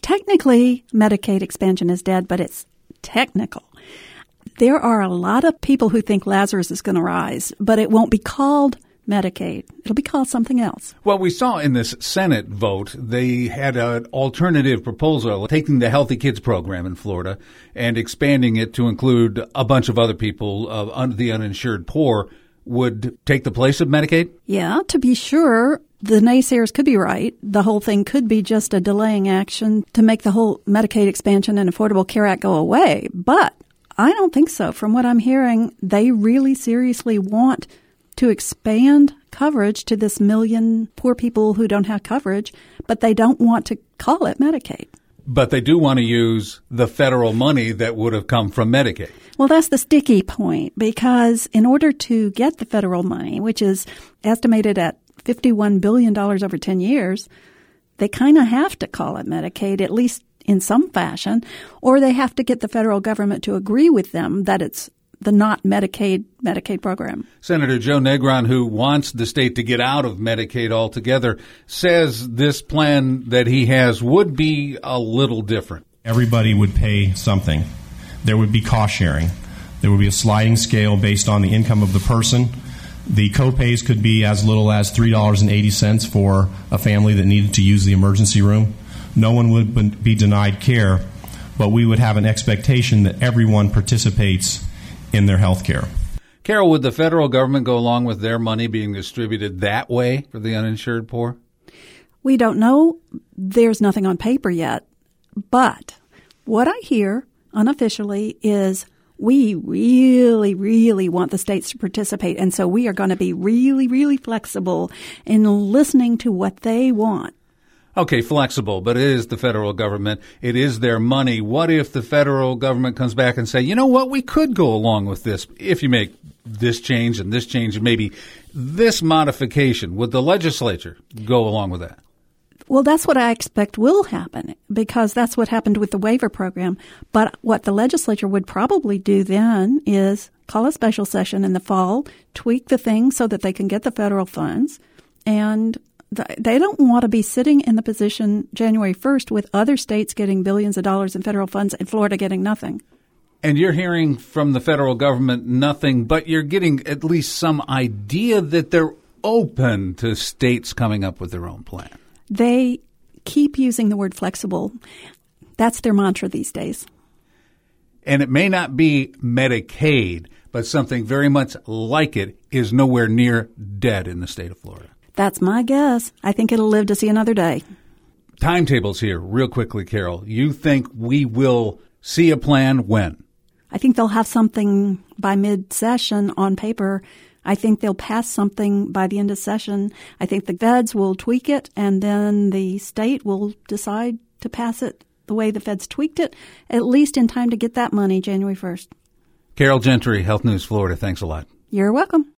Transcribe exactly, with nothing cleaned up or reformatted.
technically, Medicaid expansion is dead, but it's technical. There are a lot of people who think Lazarus is going to rise, but it won't be called Medicaid. It'll be called something else. Well, we saw in this Senate vote, they had an alternative proposal, taking the Healthy Kids program in Florida and expanding it to include a bunch of other people, uh, un- the uninsured poor, would take the place of Medicaid? Yeah, to be sure, the naysayers could be right. The whole thing could be just a delaying action to make the whole Medicaid expansion and Affordable Care Act go away. But I don't think so. From what I'm hearing, they really seriously want to expand coverage to this million poor people who don't have coverage, but they don't want to call it Medicaid. But they do want to use the federal money that would have come from Medicaid. Well, that's the sticky point, because in order to get the federal money, which is estimated at fifty-one billion dollars over ten years, they kind of have to call it Medicaid, at least in some fashion, or they have to get the federal government to agree with them that it's the not Medicaid Medicaid program. Senator Joe Negron, who wants the state to get out of Medicaid altogether, says this plan that he has would be a little different. Everybody would pay something. There would be cost sharing. There would be a sliding scale based on the income of the person. The co-pays could be as little as three dollars and eighty cents for a family that needed to use the emergency room. No one would be denied care, but we would have an expectation that everyone participates in their health care. Carol, would the federal government go along with their money being distributed that way for the uninsured poor? We don't know. There's nothing on paper yet. But what I hear unofficially is we really, really want the states to participate. And so we are going to be really, really flexible in listening to what they want. Okay, flexible, but it is the federal government. It is their money. What if the federal government comes back and say, you know what, we could go along with this if you make this change and this change and maybe this modification? Would the legislature go along with that? Well, that's what I expect will happen, because that's what happened with the waiver program. But what the legislature would probably do then is call a special session in the fall, tweak the thing so that they can get the federal funds, and they don't want to be sitting in the position January first with other states getting billions of dollars in federal funds and Florida getting nothing. And you're hearing from the federal government nothing, but you're getting at least some idea that they're open to states coming up with their own plan. They keep using the word flexible. That's their mantra these days. And it may not be Medicaid, but something very much like it is nowhere near dead in the state of Florida. That's my guess. I think it'll live to see another day. Timetables here, real quickly, Carol. You think we will see a plan when? I think they'll have something by mid-session on paper. I think they'll pass something by the end of session. I think the feds will tweak it, and then the state will decide to pass it the way the feds tweaked it, at least in time to get that money January first. Carol Gentry, Health News Florida, thanks a lot. You're welcome.